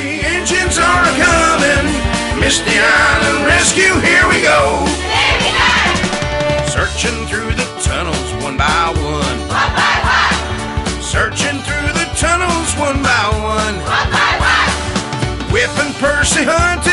The engines are a-coming. Misty Island Rescue, here we go. Searching through the tunnels one by one. One by one. Searching through the tunnels one by one. One by one. Whipping Percy Hunt